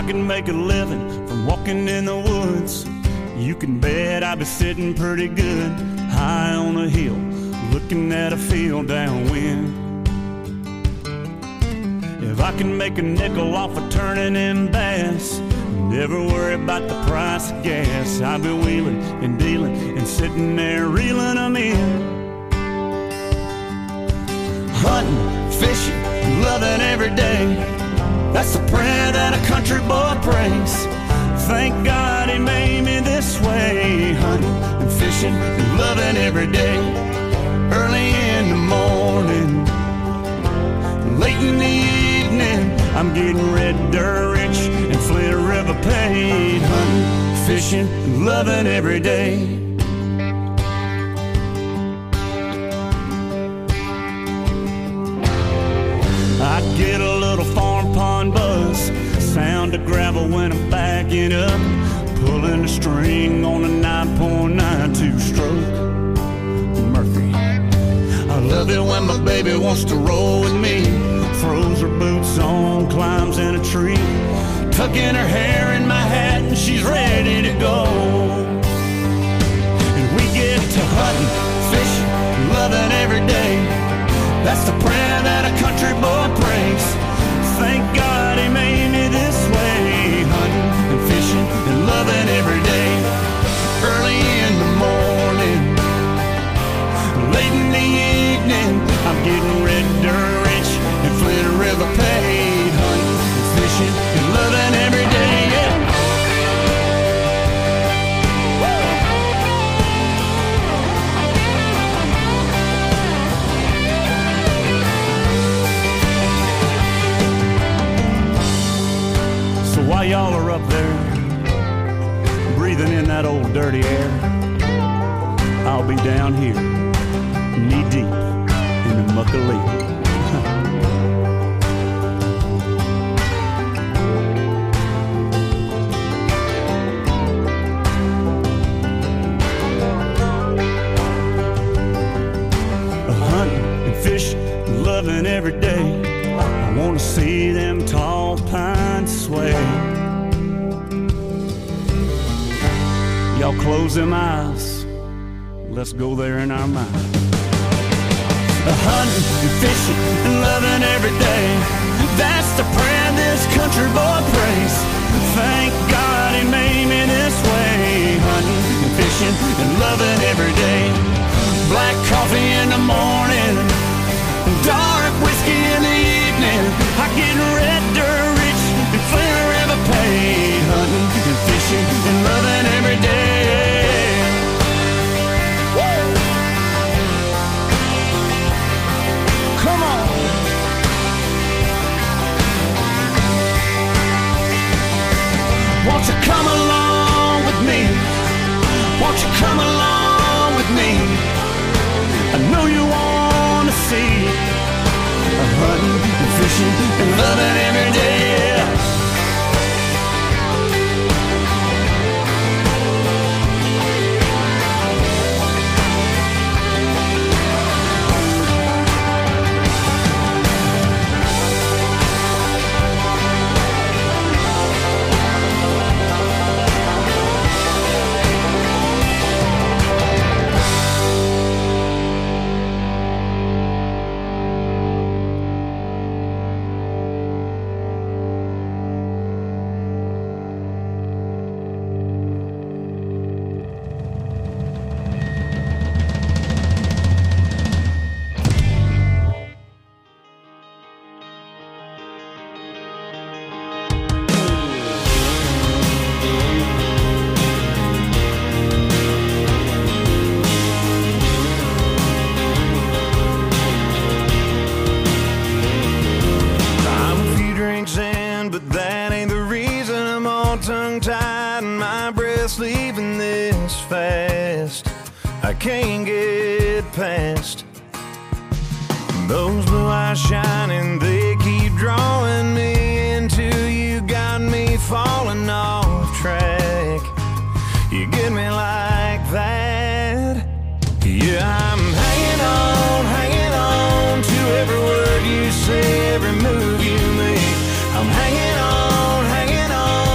can make a living from walking in the woods, you can bet I'd be sitting pretty good high on a hill, looking at a field downwind. If I can make a nickel off of turning in bass, never worry about the price of gas, I'll be wheeling and dealing and sitting there reeling them in. Hunting, fishing, loving every day, that's the prayer that a country boy prays. Thank God he made me this way. Hunting and fishing and loving every day. Early in the morning, late in the evening, I'm getting red dirt rich and Flint River paid. Hunting, fishing, and loving every day. I get a little farm pond buzz, sound of gravel when I'm backing up, pulling a string on a 9.92 stroke Murphy. I love it when my baby wants to roll with me, throws her boots on, climbs in a tree, tucking her hair in my hat and she's ready to go. And we get to hunting, fishing, loving every day, that's the prayer that a country boy prays. Thank God he made me this way. Hunting and fishing and loving every day. Early in the morning, late in the evening, I'm getting red dirt rich and Flint River paid. Hunting and fishing and loving every day, yeah. While y'all are up there, breathing in that old dirty air, I'll be down here, knee deep in the muck of leaf. Hunting and fishing, loving every day, I wanna see them tall pines sway. Y'all close them eyes, let's go there in our mind. Hunting and fishing and loving every day, that's the prayer this country boy prays. Thank God he made me this way. Hunting and fishing and loving every day. Black coffee in the morning, dark whiskey in the evening, I get red dirt rich and Flint River paid. Hunting and fishing and loving every day. Woo! Come on. Won't you come along with me? Won't you come along with me? I know you want to see hunting and fishing and loving every day, yeah. Leaving this fast, I can't get past those blue eyes shining. They keep drawing me into you, got me falling off track. You get me like that. Yeah, I'm hanging on to every word you say, every move you make. I'm hanging on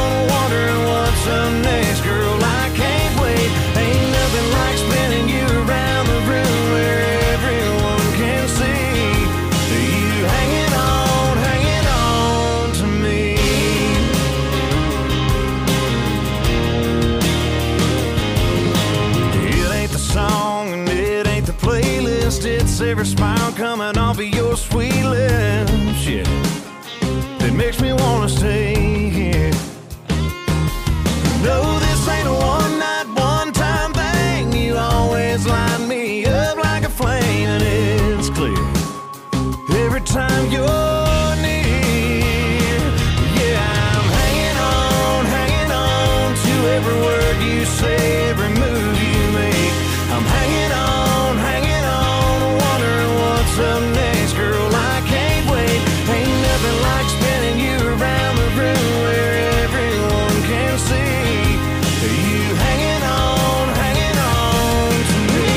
your sweet lips, yeah, that makes me wanna stay here. No, this ain't a one-night, one-time thing. You always line me up like a flame, and it's clear every time you're near. Yeah, I'm hanging on to every word you say, every move you make. I'm hanging on, wondering what's up next, girl. I can't wait. Ain't nothing like spinning you around the room where everyone can see you hanging on to me.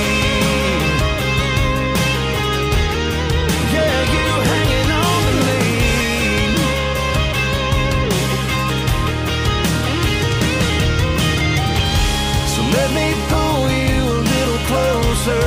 Yeah, you hanging on to me. So let me pull you a little closer.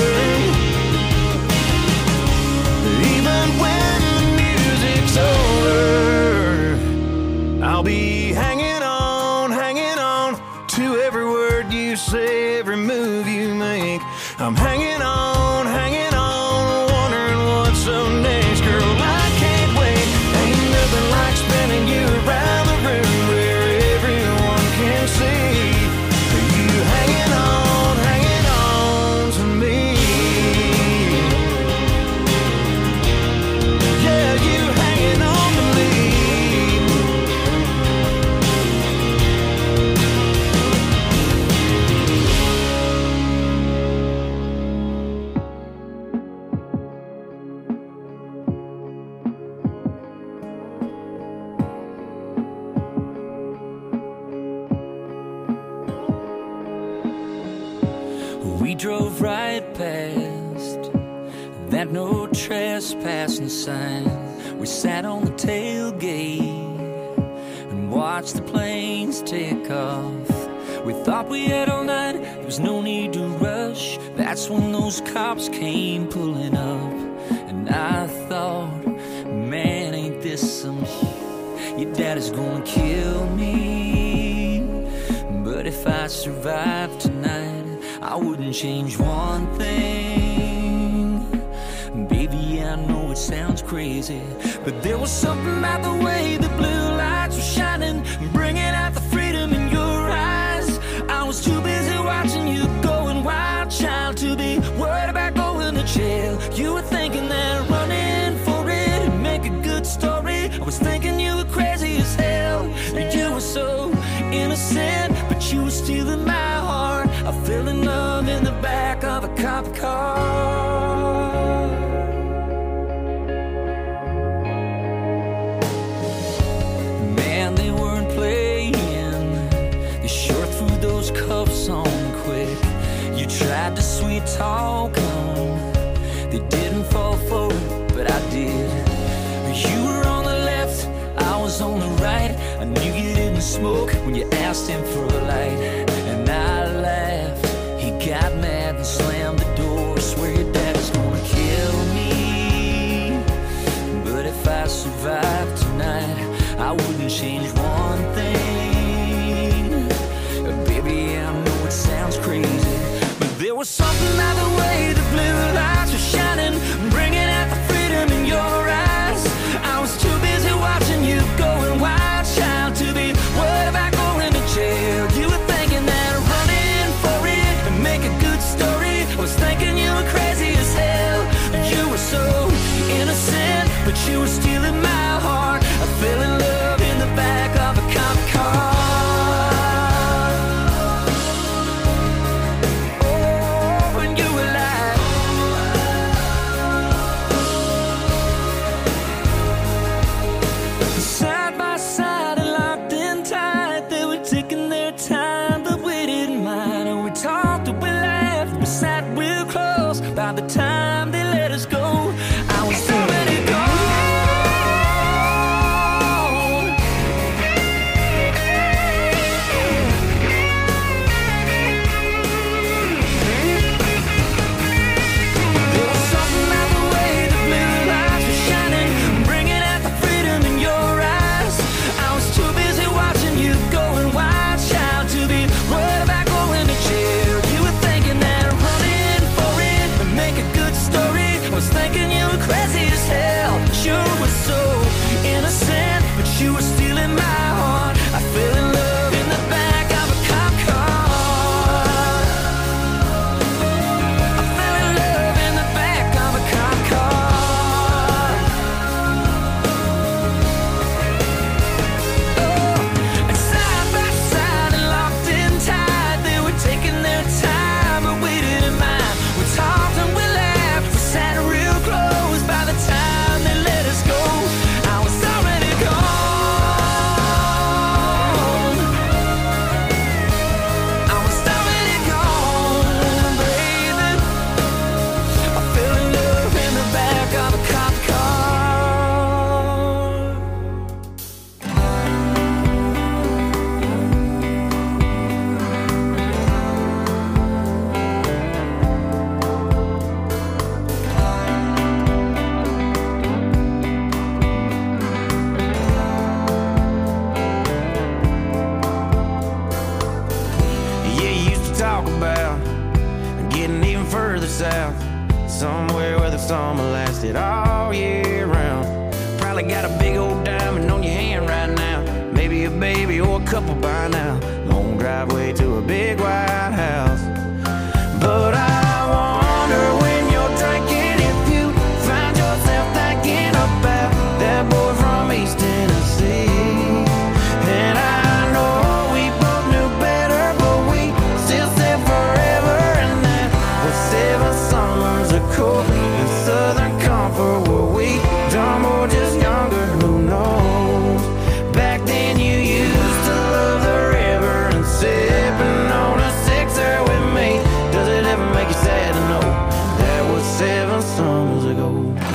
Even when the music's over, I'll be hanging on to every word you say, every move you make. I'm hanging on, wondering what's up next, girl. I can't wait. Ain't nothing like spinning you around the room where everyone can see you hanging on to me. Yeah, you hanging on to me. We drove right past that no trespassing sign. We sat on the tailgate and watched the planes take off. We thought we had all night, there was no need to rush. That's when those cops came pulling up, and I thought, man, ain't this some shit? Your daddy's gonna kill me. But if I survive tonight, I wouldn't change one thing. Baby, I know it sounds crazy, but there was something about the way the blue lights were shining, bringing out the freedom in your eyes. I was too busy watching you going wild, child, to be worried about going to jail. You were thinking that running for it would make a good story. I was thinking you were crazy as hell. You were so innocent, but you were stealing my heart. I fell in love in the back of a cop car. Man, they weren't playing. They sure threw those cuffs on quick. You tried to sweet talk them. They didn't fall for it, but I did. You were on the left, I was on the right. I knew you didn't smoke when you asked him for a light, and I laughed. He got mad and slammed the door. Swear your dad's gonna kill me. But if I survive tonight, I wouldn't change one thing. Baby, I know it sounds crazy, but there was something about the way the blue lights were shining, bringing out the freedom in your eyes. I was too busy watching you going wild, child, to be worried about going to jail. You were thinking that running for it would make a good story. I was thinking you were crazy as hell. You were so innocent, but you were stealing my heart. I fell in love in the back of a cop car. Oh, and you were like, side by side and locked in tight. They were taking their time, but we didn't mind. And we talked and we laughed, we sat real close. By the time they let us go, I was so ready to go. were crazy as hell. Sure was so innocent, but you were still in my heart. I fell in love in the back of a cop car. I fell in love in the back of a cop car. Oh, and side by side and locked in tight, they were taking their time, but we didn't mind. We talked and we laughed, we sat real close. By the time they let us go, I was already gone. I was already gone, baby. I fell in love in the back of a cop car. Yeah, you used to talk about getting even further south, somewhere where the summer lasted all year round. Probably got a big old diamond on your hand right now, maybe a baby or a couple by now. Long driveway to a big white house. But I wonder when you're drinking if you find yourself thinking about that boy from East Tennessee. And I know we both knew better, but we still said forever. And that was 7 summers ago in Southern Comfort. Were we dumb or just younger? Who knows? Back then you used to love the river and sipping on a sixer with me. Does it ever make you sad to know that was 7 summers ago?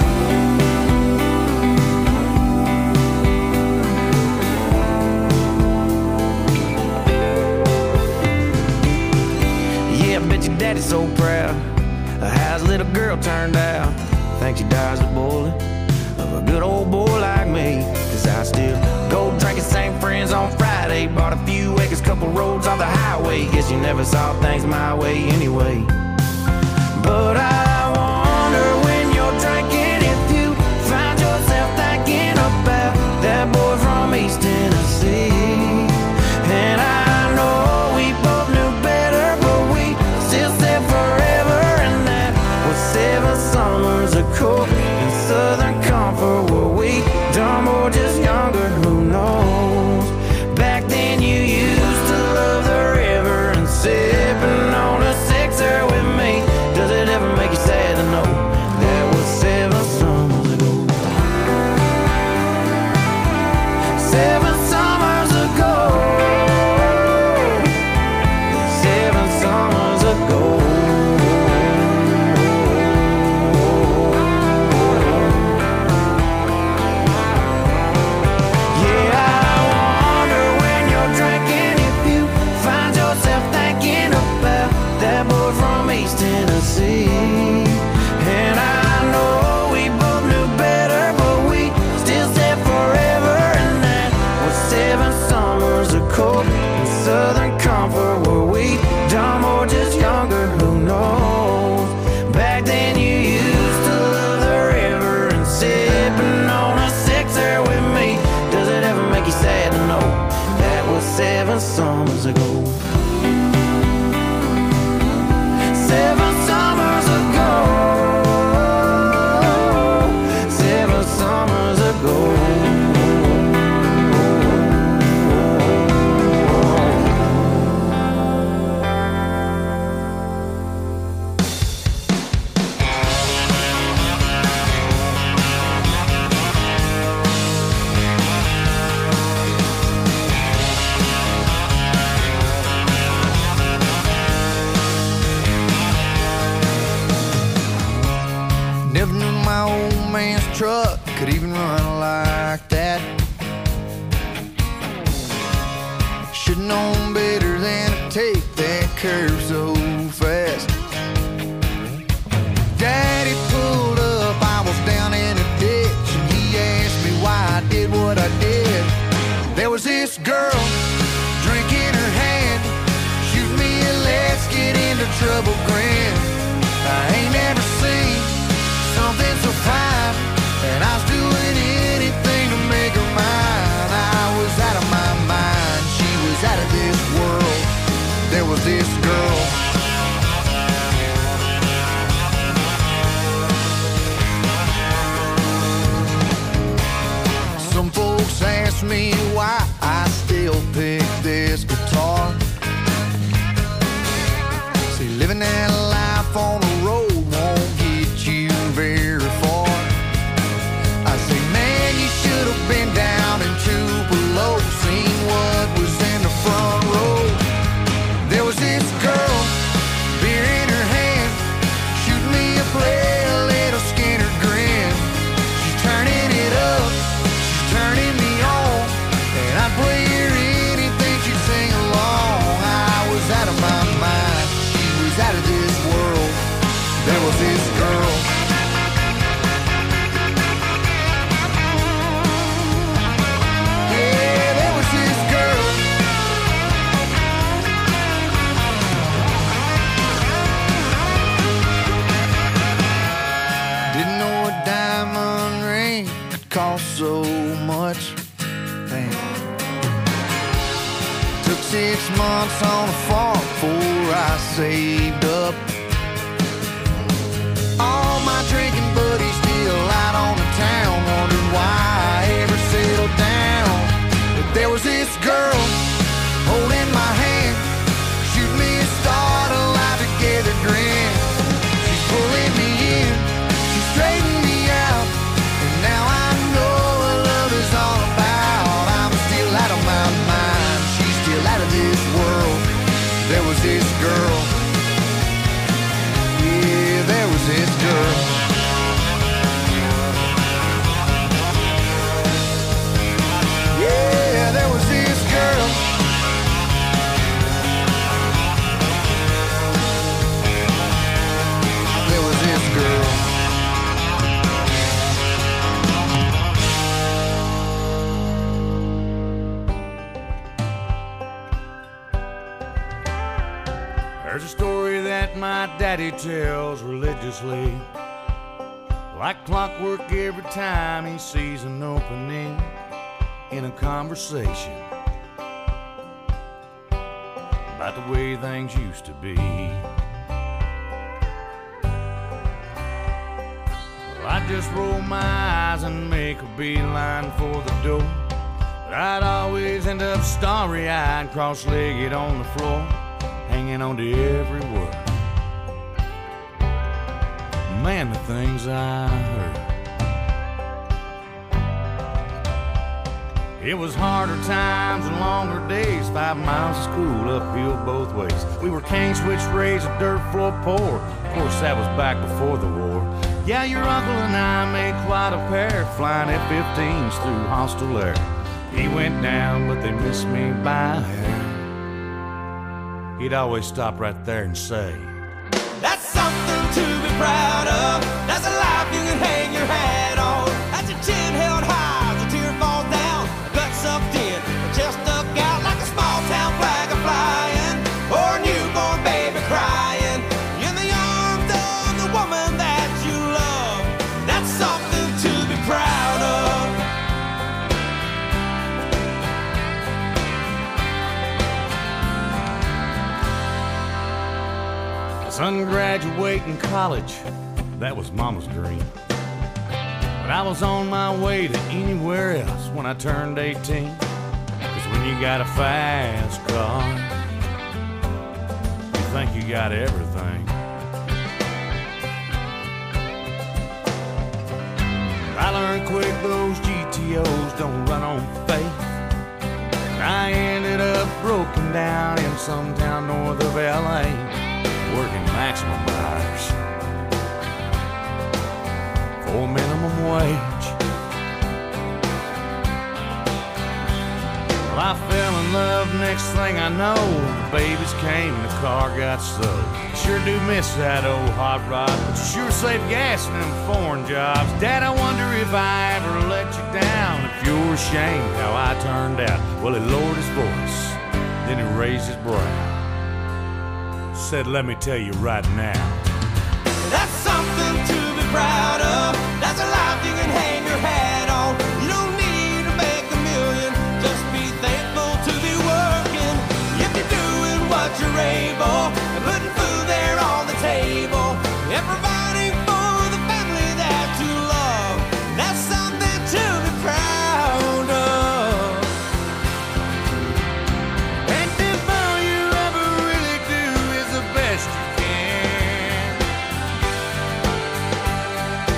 Yeah, I bet your daddy's so proud of how his little girl turned out. Thinks she dies a bullet of a good old boy like me. Cause I still go drinking, same friends on Friday. Bought a few acres, couple roads off the highway. Guess you never saw things my way anyway. But I wonder when you're drinking if you find yourself thinking about that boy from East Tennessee. And I know we both knew better, but we still said forever. And that was 7 summers ago in Southern Comfort. Were we dumb or just younger? Who knows? Back then you used to love the river and sipping on a sixer with me. Does it ever make you sad to know that was 7 summers ago? 7 summers ago. 7 summers ago. Yeah, I wonder when you're drinking if you find yourself thinking about that boy from East Tennessee. And I know we both knew better, but we still said forever. And that was 7 summers ago in Southern Comfort. Were we dumb or just younger? Who knows? Back then you used to love the river and sipping on a sixer with me. Does it ever make you sad to know that was 7 summers ago? 7 summers ago. 7 summers ago. Never knew my old man's truck could even run like that. Should've known better than to take that curve so fast. Daddy pulled up, I was down in a ditch, and he asked me why I did what I did. There was this girl, drink in her hand, shoot me a let's get into trouble grin. I ain't never seen something so fine. know a diamond ring could cost so much. Damn. Took 6 months on a farm before I saved up. All my drinking buddies still out on the town, wondering why I ever settled down. But there was this girl holding my hand, shoot me a start, a lie together grin. She's pulling me in, she's straightening me out, and now I know what love is all about. I'm still out of my mind, she's still out of this world. There was this girl, yeah, there was this girl. Yeah, there was this girl. There was this girl. There's a story that my daddy tells religiously, like clockwork every time he sees an opening in a conversation about the way things used to be. Well, I'd just roll my eyes and make a beeline for the door, but I'd always end up starry-eyed, cross-legged on the floor, hanging on to every word. Man, the things I heard. It was harder times and longer days, 5 miles of school uphill both ways. We were cane switch raised, a dirt floor poor. Of course, that was back before the war. Yeah, your uncle and I made quite a pair, flying F-15s through hostile air. He went down, but they missed me by a hair. He'd always stop right there and say, "That's something to be proud of. That's a life you can hang your hat on. That's your chin held high as a tear falls down. Gut sucked in, chest stuck out like a small town flag a flying, or a newborn baby crying in the arms of the woman that you love. That's something to be proud of." son, graduating college, that was mama's dream. But I was on my way to anywhere else when I turned 18. 'Cause when you got a fast car, you think you got everything. I learned quick those GTOs don't run on faith. I ended up broken down in some town north of LA, working maximum hours for minimum wage. Well, I fell in love, next thing I know, the babies came and the car got sold. Sure do miss that old hot rod, but you sure save gas in them foreign jobs. Dad, I wonder if I ever let you down, if you're ashamed how I turned out. Well, he lowered his voice, then he raised his brow, said, "Let me tell you right now, that's something to be proud of. That's a life you can hang your hat on. You don't need to make a million, just be thankful to be working. If you're doing what you're able, and putting food there on the table, and providing for the family that you love, that's something to be proud of." and if all you ever really do is the best you can,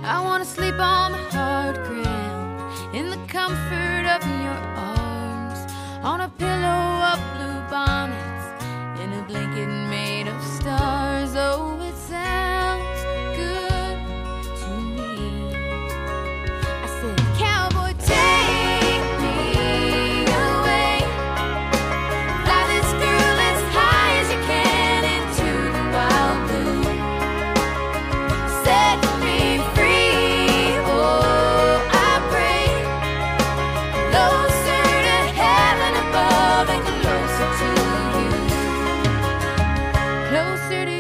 I wanna sleep on the hard ground in the comfort of your arms, on a pillow of blue bonnets, in a blanket made of stars. Oh, it sounds good to me. I said, cowboy, take me away, fly this girl as high as you can into the wild blue, set me free. Oh, I pray, closer to heaven above and closer to you, closer to you.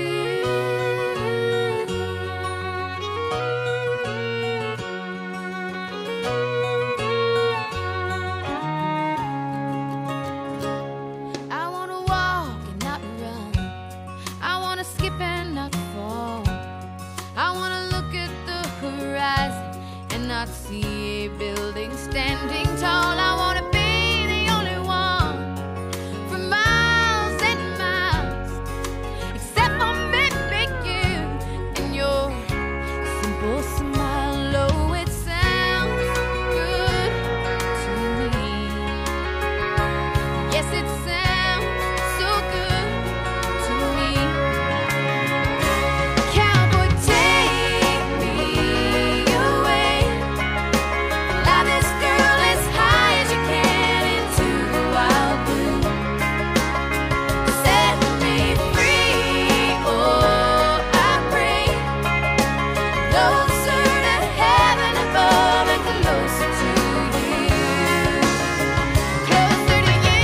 I wanna walk and not run, I wanna skip and not fall, I wanna look at the horizon and not see a building standing tall. I wanna be the only one for miles and miles, except for maybe you and your simple smile. Oh, it sounds good to me. Yes, it sounds so good to me. Cowboy, take me away, fly this girl as high as you can into the wild blue, set me free. Oh, I pray, closer to heaven above and closer to you, closer to you.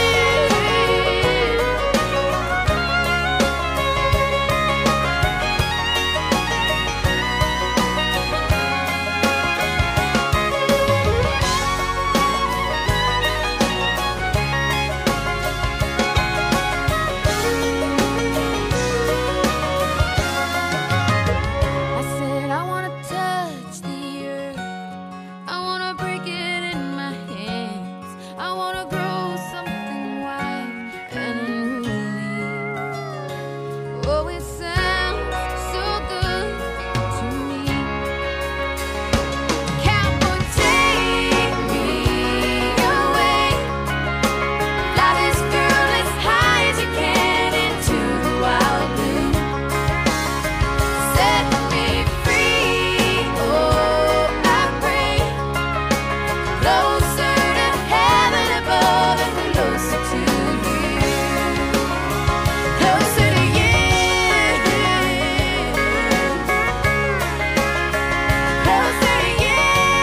I said, I wanna touch the earth, I wanna break it in my hands, I wanna grow something white and unruly. Oh, it sounds so good to me. Cowboy, take me away, fly this girl as high as you can into the wild blue, set me free. Oh, I pray, closer to heaven above and closer to you, closer to you, closer to you.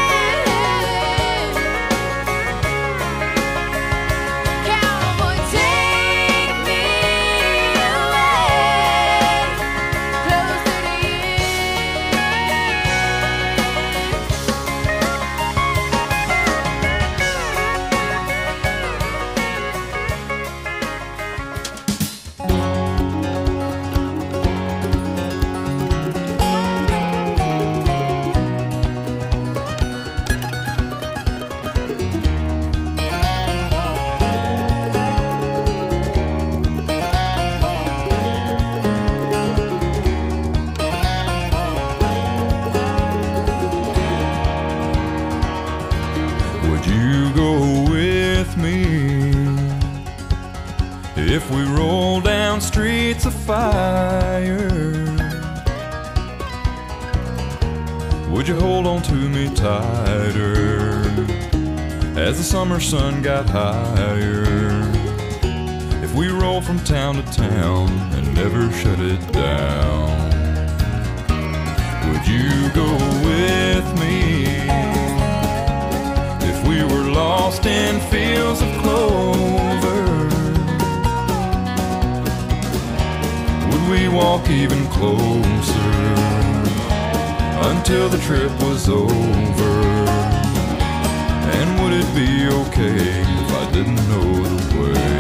Cowboy, take me away, closer to you. Would you go with me if we roll down streets of fire? Would you hold on to me tighter as the summer sun got higher? If we roll from town to town and never shut it down, would you go with me? If we were lost in fields of clover, would we walk even closer until the trip was over? And would it be okay if I didn't know the way?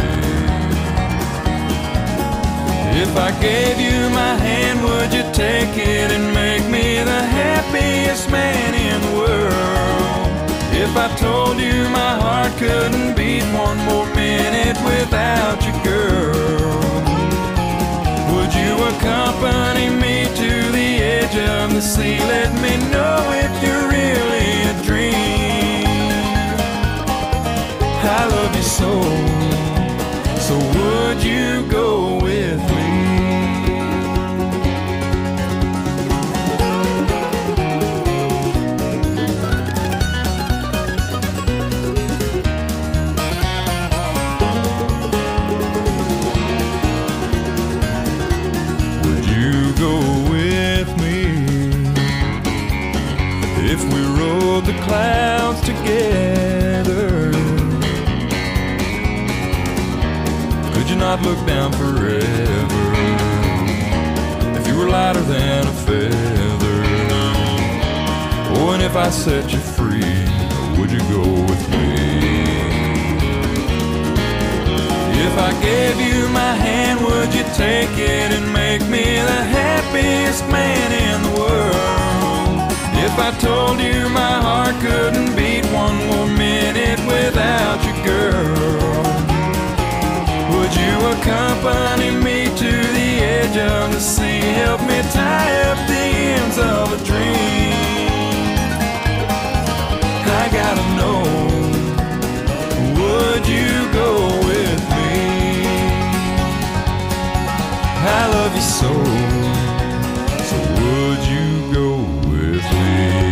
If I gave you my hand, would you take it and make me the happiest man in the world? If I told you my heart couldn't beat one more minute without you, girl, would you accompany me to the edge of the sea. Let me know if you're really a dream. I love you so, so would you go with me? The clouds together, could you not look down forever? If you were lighter than a feather, oh, and if I set you free, would you go with me? If I gave you my hand, would you take it and make me the happiest man in the world? If I told you my heart couldn't beat one more minute without you, girl, would you accompany me to the edge of the sea? Help me tie up the ends of a dream. I gotta know, would you go with me? I love you so, so would you go with me?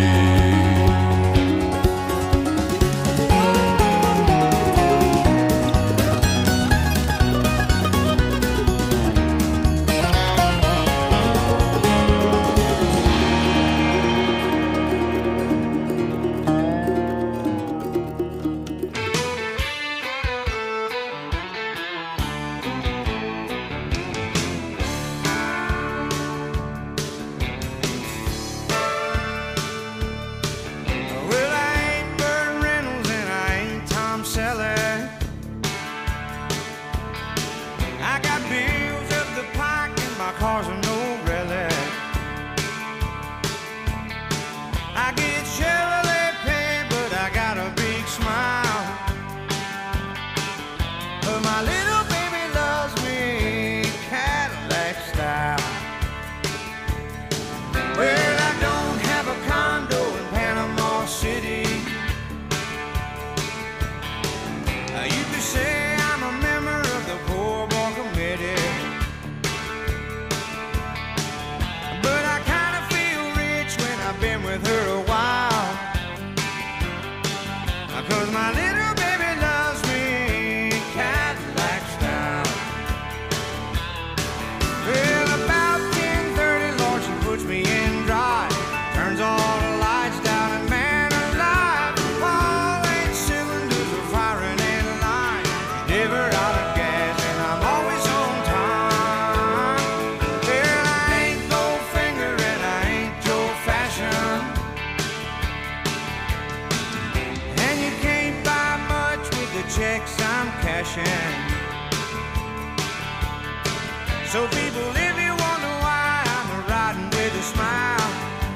So people, if you wonder why I'm riding with a smile,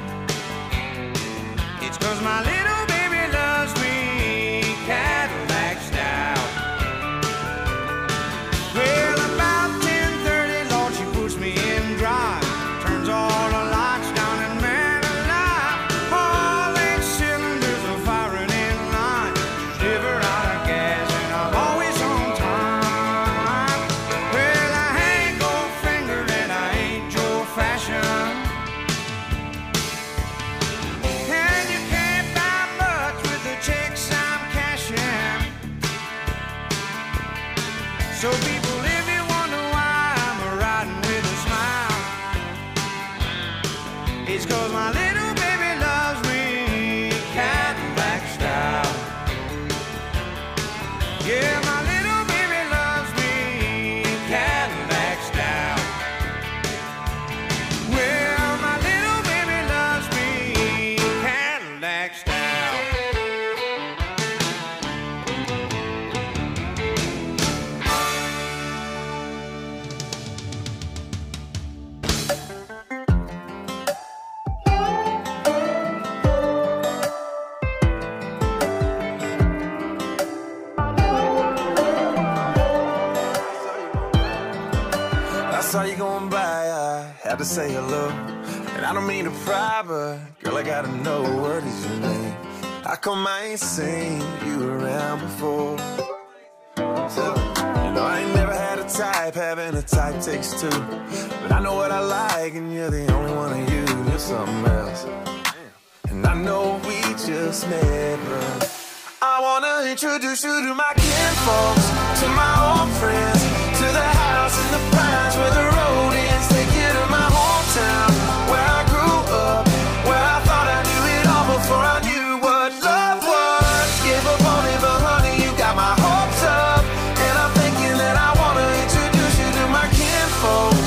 it's 'cause my little baby loves me Cadillac style. Well, about 10:30, Lord, she puts me in drive, turns all the lights down, and man alive, all 8 cylinders are firing in line. She's never out of gas, and I'm always on time. Well, I ain't Goldfinger and I ain't Joe Fashion, and you can't buy much with the checks I'm cashing. So people, if you wonder why I'm riding with a smile, it's 'cause my little baby loves me Cadillac style. Yeah, my little baby loves me Cadillac style. Well, my little baby loves me Cadillac style. I saw you going by, I had to say hello. And I don't mean to pry, but girl, I gotta know what is your name. How come I ain't seen you around before? So, you know, I ain't never had a type, having a type takes two. But I know what I like, and you're the only one of you. You're something else. And I know we just met, but I wanna introduce you to my kinfolks, to my old friends, to the house in the pines where the road ends. Take you to my hometown, where I grew up, where I thought I knew it all before I knew what love was. Gave up on it, but honey, you got my hopes up. And I'm thinking that I wanna introduce you to my kinfolks.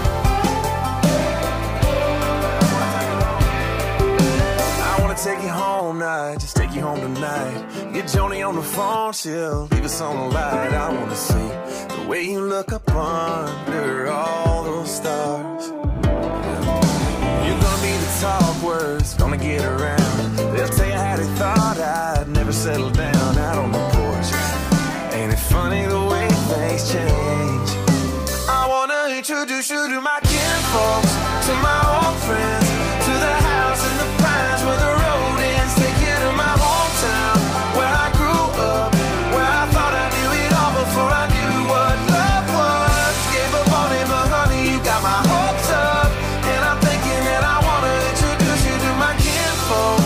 I wanna take you home now, just take you home tonight. Get Joni on the phone, she'll leave us on the light. I wanna see the way you look up under all those stars. You're gonna be the talk words, gonna get around. They'll tell you how they thought I'd never settle down out on the porch. Ain't it funny the way things change? I wanna introduce you to my kinfolks, to my old friends, to the house in the pines where the road ends. Take you to my hometown, where I grew up, where I thought I knew it all before I knew what love was. Gave up on it, but honey, you got my hopes up. And I'm thinking that I wanna introduce you to my kinfolks.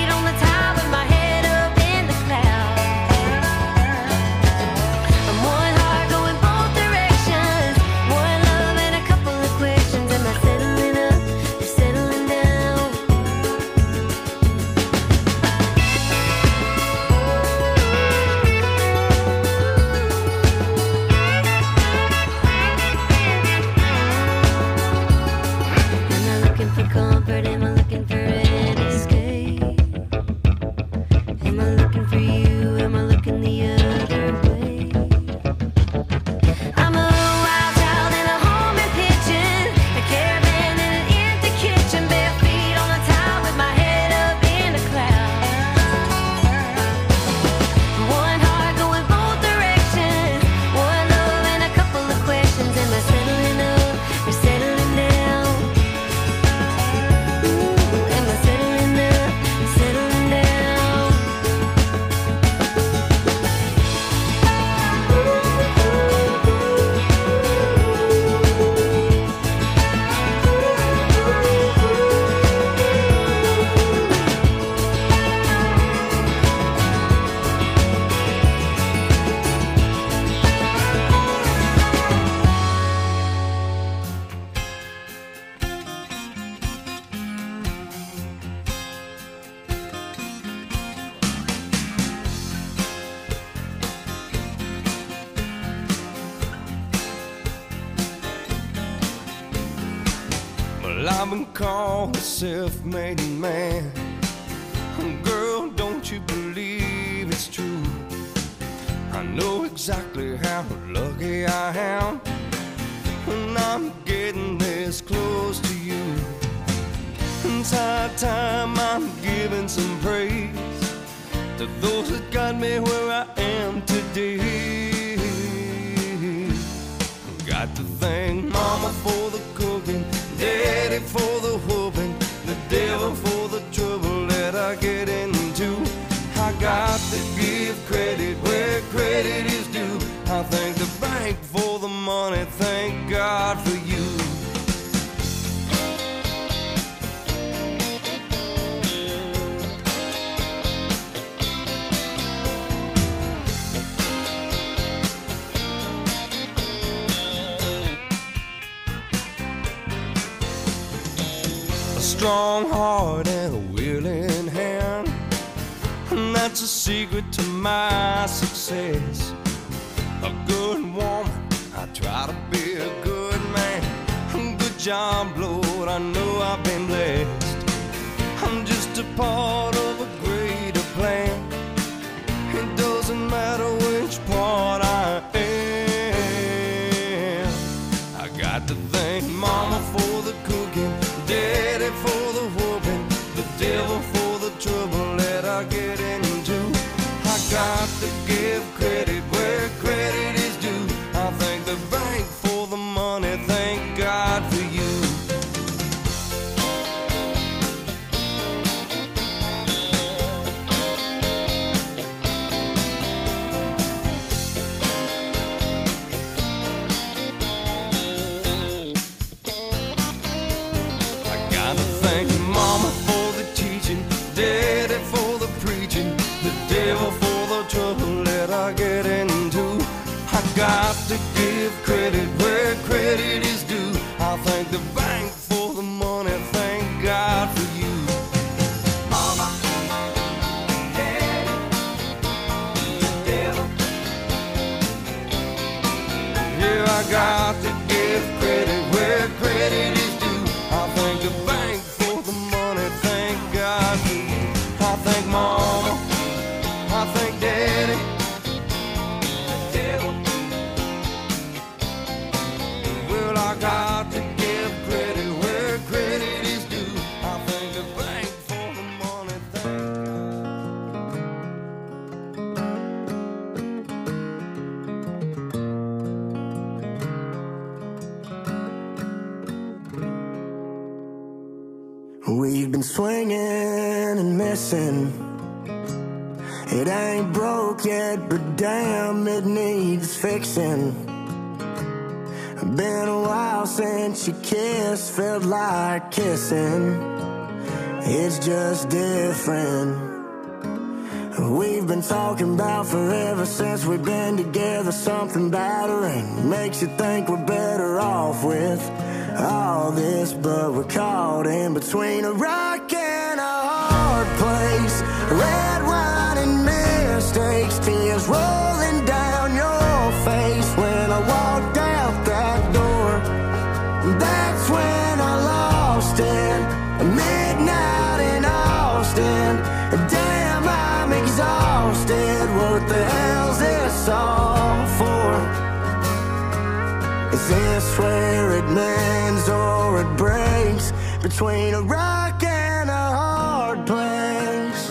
I'm one Well, I've been called a self-made man. Girl, don't you believe it's true? I know exactly how lucky I am when I'm getting this close to you. It's high time I'm giving some praise to those that got me where I am today. Got to thank Mama for the cooking, Daddy for the whooping, the devil for the trouble that I get into. I got to give credit where credit is due. I thank the bank for the money, thank God for you. A strong heart and a willing hand, and that's a secret to my success. A good woman, I try to be a good man. Good job, Lord, I know I've been blessed. I'm just a part of a greater plan. It doesn't matter which part I am. I got to thank Mama for the cooking, Daddy for the whooping, the devil for the trouble that I get into. I got to give credit where credit is due. I thank the bank for the money, thank God for you. Thank Mama for the teaching, Daddy for the preaching, the devil for the trouble that I get into. I got to give credit where credit is due. I thank the bank for the money, thank God for you. Mama, Daddy, the devil. Yeah, I got to give credit where credit is due. I thank the bank for the money, thank God for you. I thank Mama, I thank Daddy, the devil. Well, I got to give credit where credit is due. I thank the bank for the money, thank We've been swinging and missing. It ain't broke yet, but damn, it needs fixing. Been a while since you kissed, felt like kissing. It's just different. We've been talking about forever since we've been together. Something battering makes you think we're better off with all this, but we're caught in between a rock and a hard place. Red wine and mistakes, tears rolling down your face. When I walked out that door, that's when I lost it. Midnight in Austin, damn, I'm exhausted. What the hell's this all for? Is this where it mends or it breaks? Between a rock and a hard place.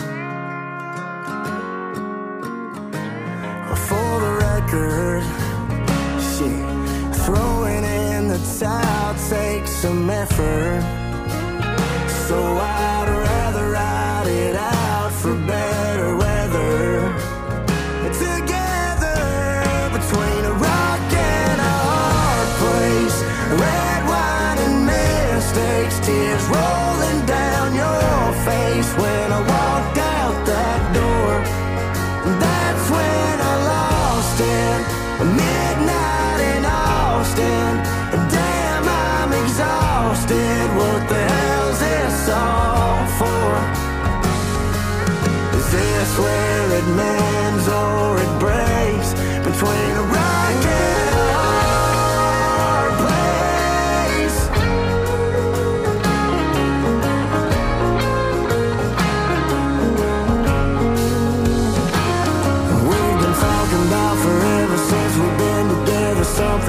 For the record, shit, throwing in the towel takes some effort. So I'd rather ride it out for better weather. Together between a rock and a hard place. Red wine and mistakes, tears rolling down your face. When I walked out that door, that's when I lost it. Midnight in Austin, damn, I'm exhausted. What the hell's this all for? Is this where it mends or it breaks? Between a rock and a hard place.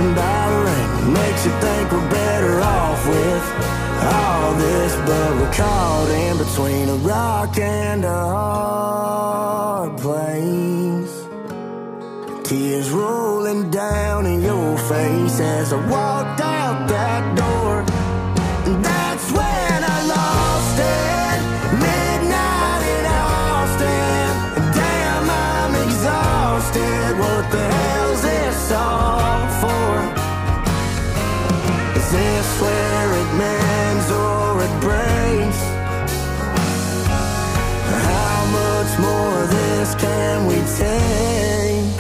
$1 rent makes you think we're better off with all this, but we're caught in between a rock and a hard place. Tears rolling down in your face as I walked out that door. And that's when I lost it. Midnight in Austin. Damn, I'm exhausted. What the hell's this all for? Is this where it mends or it breaks? How much more of this can we take?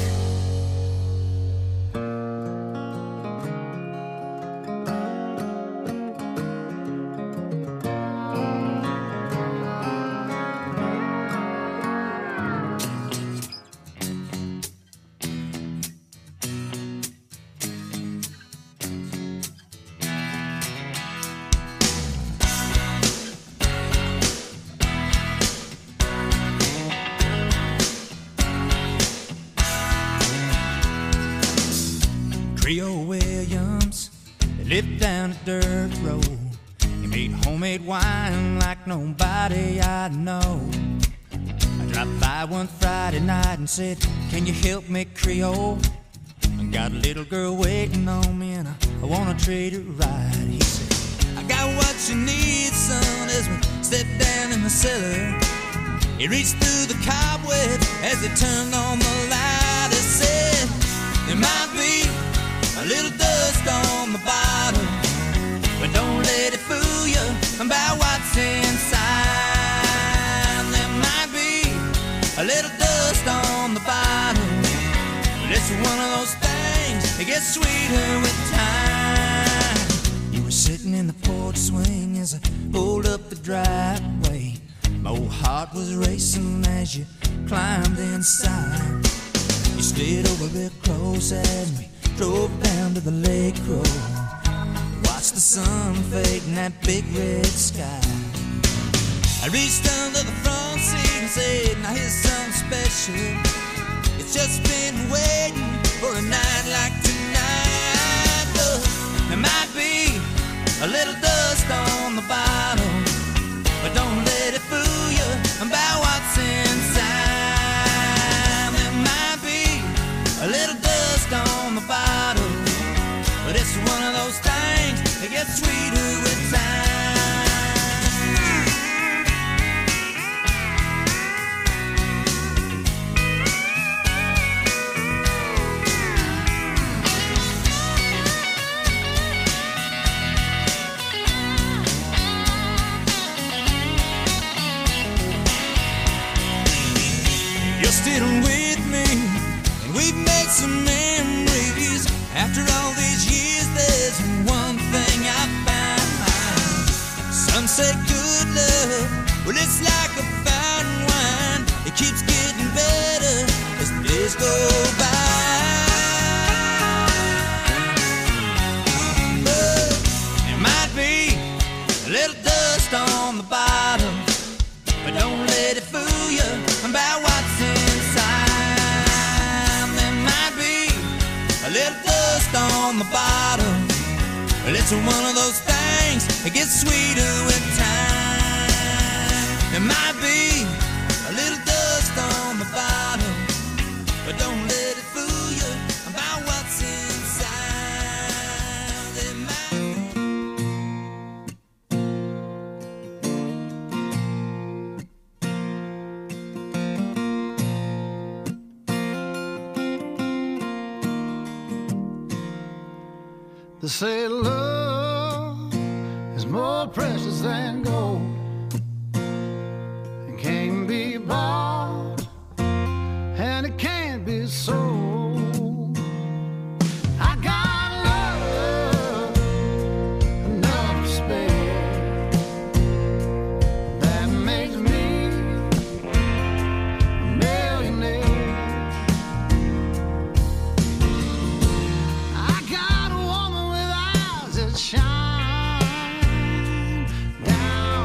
Creole Williams, they lived down a dirt road. He made homemade wine like nobody I know. I dropped by one Friday night and said, can you help me, Creole? I got a little girl waiting on me and I wanna treat her right. He said, I got what you need, son, as we stepped down in the cellar. He reached through the cobweb as he turned on the light. He said, there might be a little dust on the bottom, but don't let it fool you about what's inside. There might be a little dust on the bottom, but it's one of those things that gets sweeter with time. You were sitting in the porch swing as I pulled up the driveway. My old heart was racing as you climbed inside. You slid over real close as we drove down to the lake road. Watched the sun fade in that big red sky. I reached under the front seat and said, now here's something special. It's just been waiting for a night like tonight. There might be a little dust on the bottom, but don't let it fool you about what's inside. There might be a little dust on the bottom, but it's one of those things that gets sweeter with time. You're still with me, and we've made some memories. After all these years, there's one thing I found. Some say good love, well, it's like a fine wine. It keeps getting better as the days go by. But there might be a little dust on the bottom, but don't let it fool you about what's inside. There might be a little dust on the bottom, but it's one of those things that gets sweeter with time. There might be a little dust on the bottom, but don't let it fool you about what's inside. There They say love is more precious than gold. It can't be bought and it can't be sold. I got love enough to spare. That makes me a millionaire. I got a woman with eyes that shine down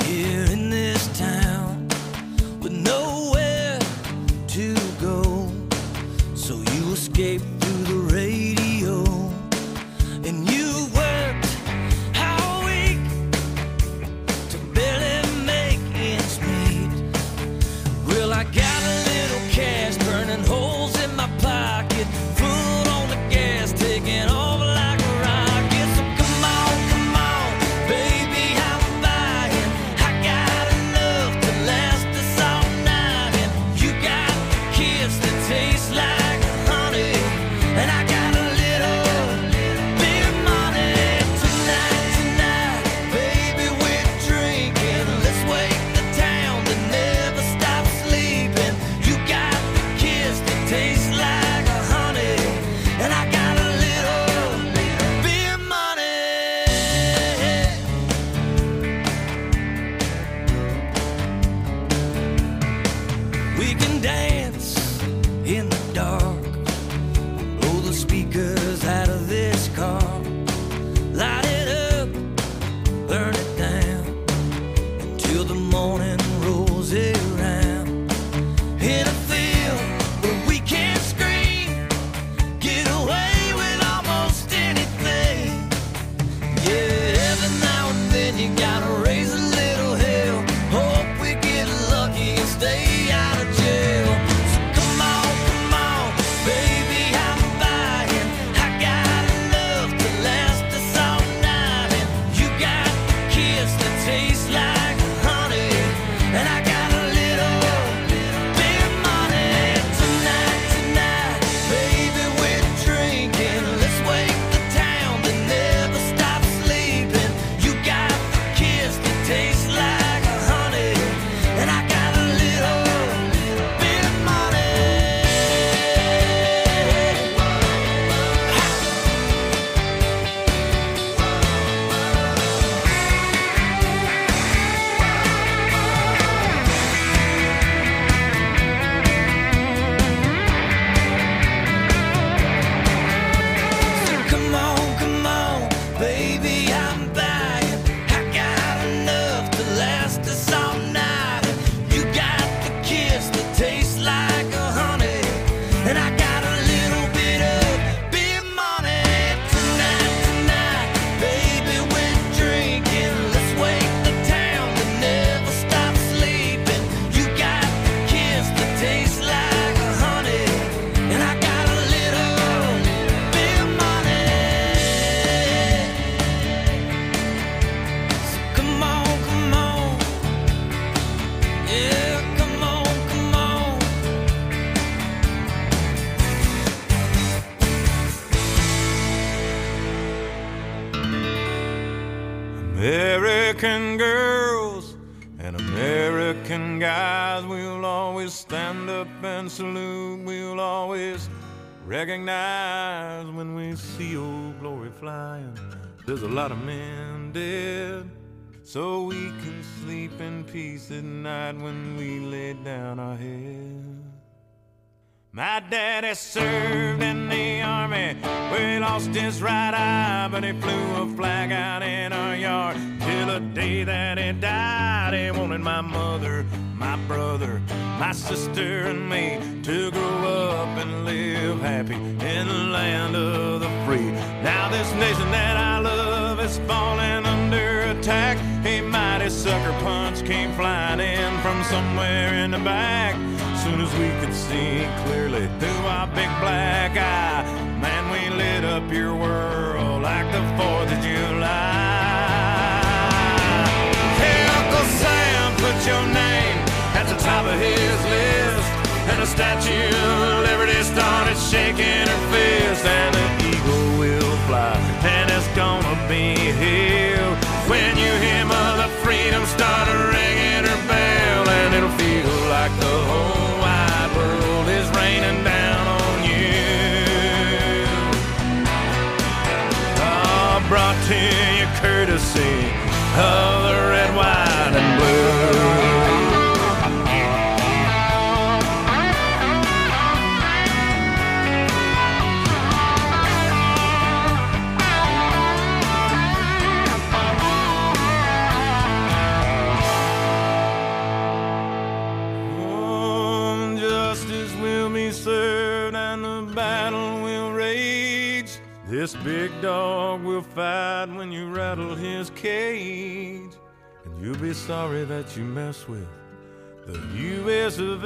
here in this town with nowhere to go. So you escape through the radio, and you worked all week to barely make ends meet. Well, I got a little cash burning holes in my pocket, foot on the gas, taking off like a rocket. So come on, baby, I'm buying. I got enough to last us all night, and you got the kiss that tastes like honey, and I got a little bit of money. Tonight, baby, we're drinking. Let's wake the town that never stops sleeping. You got the kiss that tastes like honey, and I got a little bit of money. We can dance in the dark, blow the speakers out of this car, light it up, burn it down, until the morning rolls around. In a field where we can't scream, get away with almost anything. Yeah, every now and then you gotta raise a little hell, hope we get lucky and stay out of jail. So come on, baby, I'm buying. I got enough to last us all night, and you got the kiss that tastes like honey, and I got a little bit of money. Tonight, baby, we're drinking. Let's wake the town that never stops sleeping. You got the kiss that tastes like honey, and I got a little bit of money. Come on, baby, I'm buying. I got enough to last us all night. You got the kiss that tastes like honey, and I got a little bit of money. Tonight, baby, we're drinking. Let's wake the town that never stops sleeping. You got the kiss that tastes like honey, and I got a little bit of money. So come on, yeah, come on. American girls and American guys, we'll always stand up and salute. We'll always recognize when we see old glory flying. There's a lot of men dead, so we can sleep in peace at night when we lay down our head. My daddy served in the army, where he lost his right eye, but he flew a flag out in our yard till the day that he died. He wanted my mother, my brother, my sister, and me to grow up and live happy in the land of the free. Now this nation that I love is falling under attack. A mighty sucker punch came flying in from somewhere in the back. Soon as we could see clearly through our big black eye, man, we lit up your world like the 4th of July. Hey, Uncle Sam, put your name at the top of his list, and the Statue of Liberty started shaking her fist, and the eagle will fly, and it's gonna be here when you hear Mother Freedom start ringing her bell, and it'll feel like the whole wide world is raining down on you. Brought to you courtesy of the red, white, and blue. This big dog will fight when you rattle his cage, and you'll be sorry that you mess with the U.S. of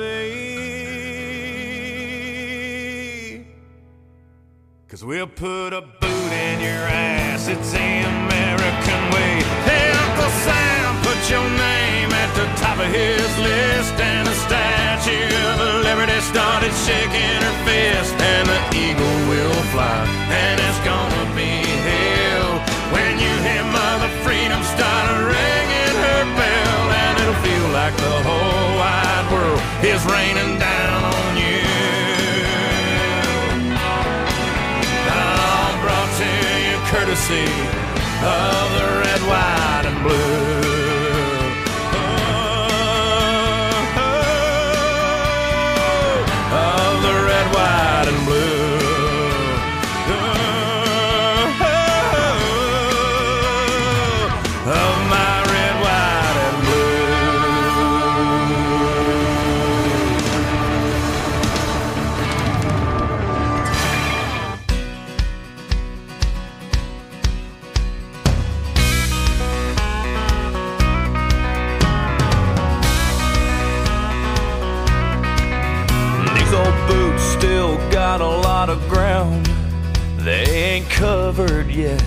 A. 'Cause we'll put a boot in your ass, it's the American way. Hey, Uncle Sam, put your name at the top of his list, and the Statue of Liberty started shaking her fist, and the eagle will fly, and it's gonna be hell when you hear Mother Freedom start ringing her bell, and it'll feel like the whole wide world is raining down on you. All brought to you courtesy of the red, white, and blue. Of the red, white, and blue. Of my red, white, and boots still got a lot of ground they ain't covered yet.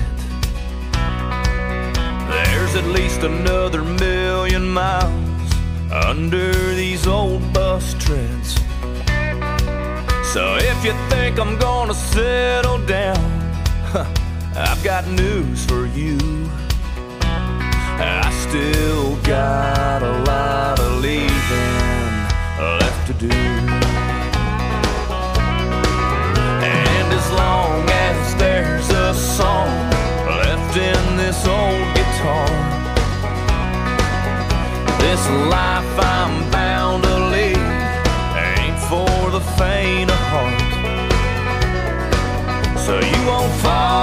There's at least another 1,000,000 miles under these old bus treads. So if you think I'm gonna settle down, I've got news for you. I still got a lot of leaving left to do. As long as there's a song left in this old guitar, this life I'm bound to lead ain't for the faint of heart. So you won't fall